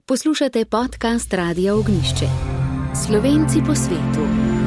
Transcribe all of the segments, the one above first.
Poslušate podcast Radia Ognjišče. Slovenci po svetu.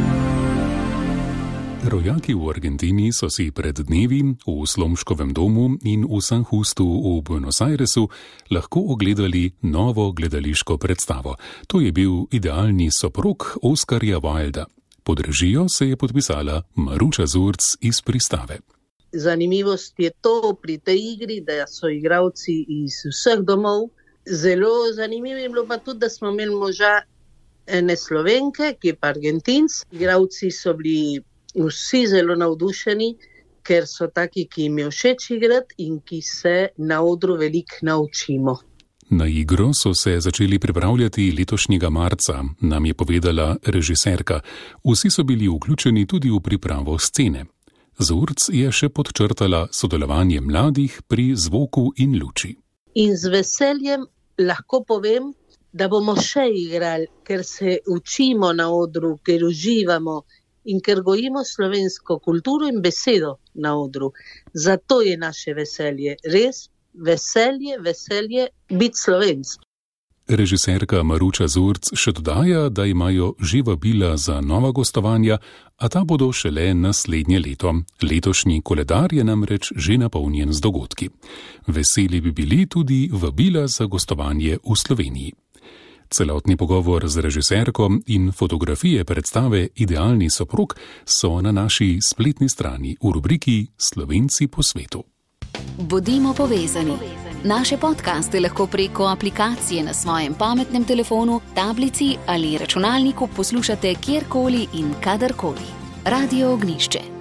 Rojaki v Argentini so si pred dnevi v Slomškovem domu in v San Justu v Buenos Airesu lahko ogledali novo gledališko predstavo. To je bil Idealni soprog Oskarja Wilda. Pod režijo se je podpisala Maruša Zurc iz Pristave. Zanimivost je to pri tej igri, da so igralci iz vseh domov. Zelo zanimivo je bilo pa tudi, da smo imeli moža ene Slovenke, ki je pa Argentinc. Igralci so bili vsi zelo navdušeni, ker so taki, ki jim je všeč igrati in ki se na odru veliko naučimo. Na igro so se začeli pripravljati letošnjega marca, nam je povedala režiserka. Vsi so bili vključeni tudi v pripravo scene. Zurc je še podčrtala sodelovanje mladih pri zvoku in luči. In z veseljem lahko povem, da bomo še igrali, ker se učimo na odru, ker uživamo in ker gojimo slovensko kulturo in besedo na odru. Zato je naše veselje, res veselje biti Slovenc. Režiserka Maruša Zurc še dodaja, da imajo že vabila za nova gostovanja, a ta bodo šele naslednje leto. Letošnji koledar je namreč že napolnjen z dogodki. Veseli bi bili tudi vabila za gostovanje v Sloveniji. Celotni pogovor z režiserko in fotografije predstave Idealni soprog so na naši spletni strani v rubriki Slovenci po svetu. Bodimo povezani. Naše podcaste lahko preko aplikacije na svojem pametnem telefonu, tablici ali računalniku poslušate kjerkoli in kadarkoli. Radio Ognjišče.